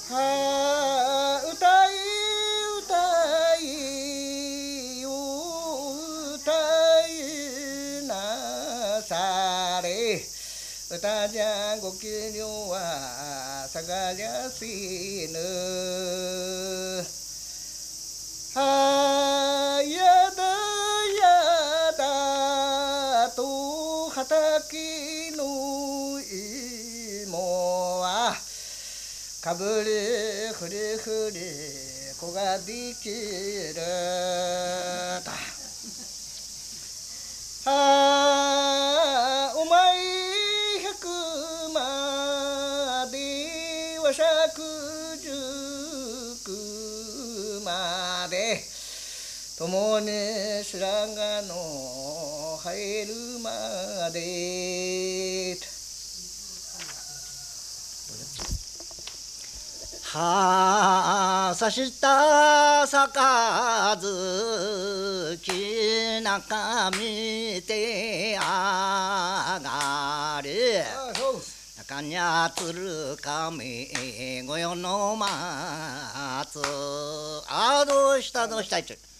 ああ歌い歌い歌いなされ歌じゃごきりょうは探りゃしぬあやだやだと畑の芋はかぶりふりふり子ができるたあお前100までわしゃくじゅくまで共に白髪の入るまではさした杯中見てあがる中にゃつるかみごよの松あどうしたどうしたいって